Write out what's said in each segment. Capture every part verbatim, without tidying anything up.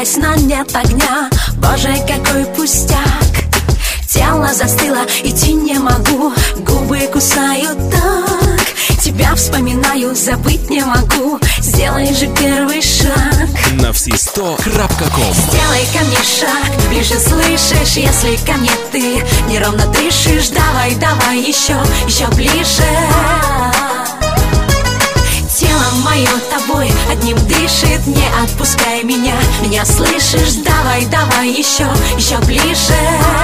Разгораясь, но нет огня. Боже, какой пустяк. Тело застыло, идти не могу. Губы кусаю так. Тебя вспоминаю, забыть не могу. Сделай же первый шаг. На все сто крапка ком. Сделай ко мне шаг, ближе, слышишь, если ко мне ты неровно дышишь. Давай, давай, еще, еще ближе. Тело мое тобой одним дышит, не отпускай меня. Меня слышишь, давай, давай, еще, еще ближе.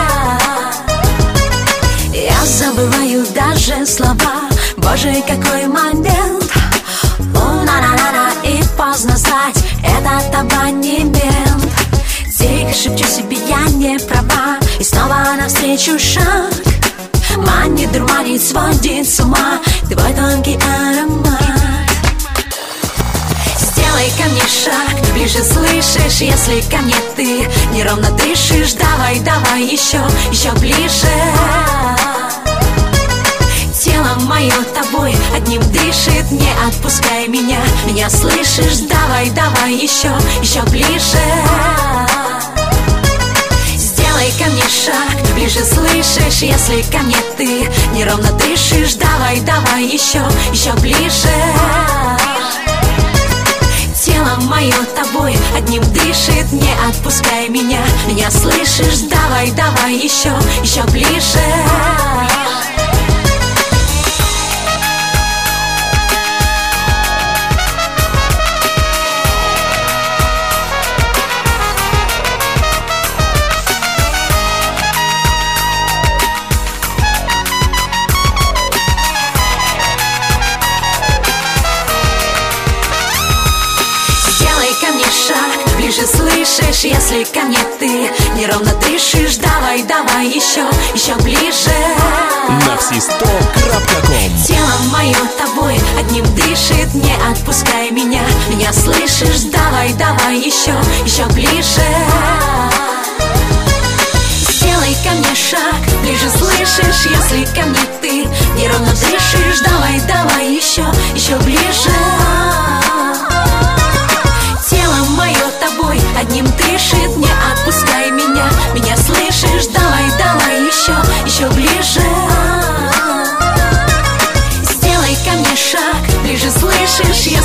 Я забываю даже слова. Боже, какой момент. О-на-на-на-на, и поздно знать, этот абонемент. Тихо шепчу себе, я не права. И снова навстречу шаг. Манит, дурманит, сводит с ума твой тонкий аромат. Сделай ко мне шаг, ближе, слышишь, если ко мне ты неровно дышишь. Давай, давай, еще, еще ближе. Тело мое тобой одним дышит, не отпускай меня. Меня слышишь, давай, давай, еще, еще ближе. Сделай ко мне шаг, ближе, слышишь, если ко мне ты неровно дышишь. Давай, давай, еще, еще ближе. Тело мое тобой одним дышит, не отпускай меня. Меня слышишь, давай, давай, еще, еще ближе. Ближе, слышишь, если ко мне ты неровно дышишь. Давай, давай, еще, еще ближе. На все сто крапка ком. Тело мое тобой одним дышит, не отпускай меня. Меня слышишь, давай, давай, еще, еще ближе. Сделай ко мне шаг, ближе, слышишь, если ко мне ты неровно дышишь. Давай, давай, еще, еще ближе. Тело мое тобой одним дышит, не отпускай меня. Меня слышишь, давай, давай, еще, еще ближе. Сделай ко мне шаг, ближе, слышишь,